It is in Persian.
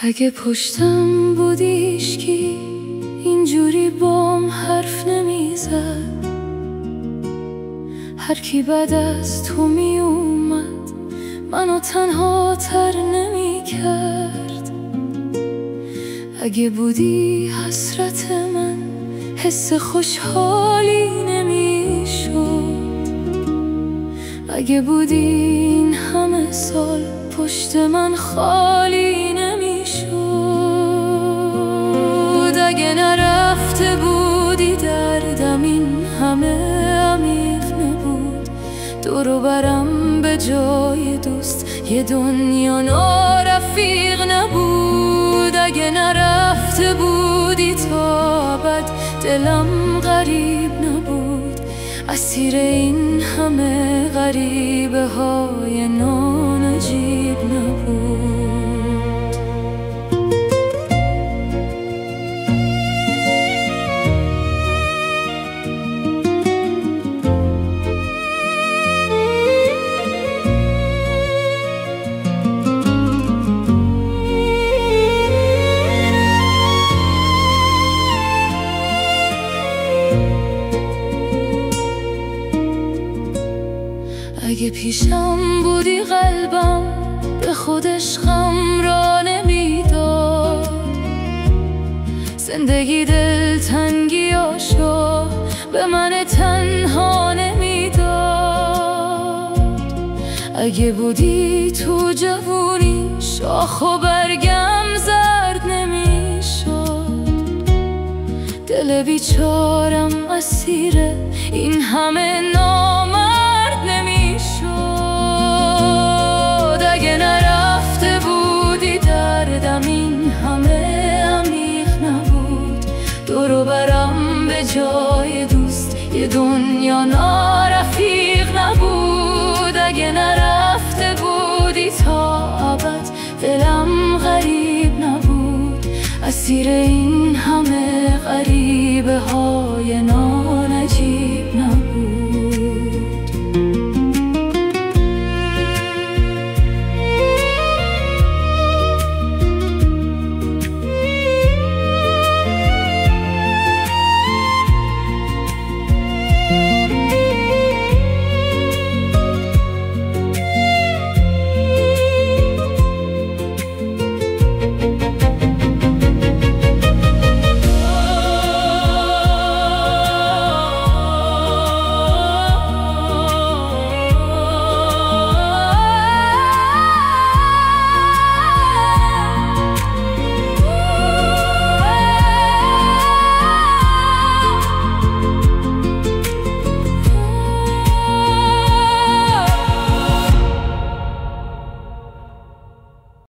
اگه پشتم بودی هیچکی اینجوری بام حرف نمیزد، هر کی بعد از تو می اومد منو تنها تر نمی کرد. اگه بودی حسرت من حس خوشحالی نمی شد، اگه بودی این همه سال پشت من خالی نمی شد، اگه نرفته بودی دردم این همه عمیق نبود، دور و برم به جای دوست یه دنیا نارفیق نبود، اگه نرفته بودی تا ابد دلم غریب نبود، اسیر این همه غریبه های نانجیب نبود. اگه پیشم بودی قلبم به خودش غم را نمیداد، زندگی دلتنگیاشو به من تنها نمیداد، اگه بودی تو جوونی شاخ و برگم زرد نمیشد، دل بیچارم اسیر این همه نامرد نمیشد، اگه نرفته بودی دردم این همه عمیق نبود، دور و برم به جای دوست یه دنیا نارفیق نبود، اگه نرفته بودی تا ابد دلم غریب نبود، اسیر این همه غریبه های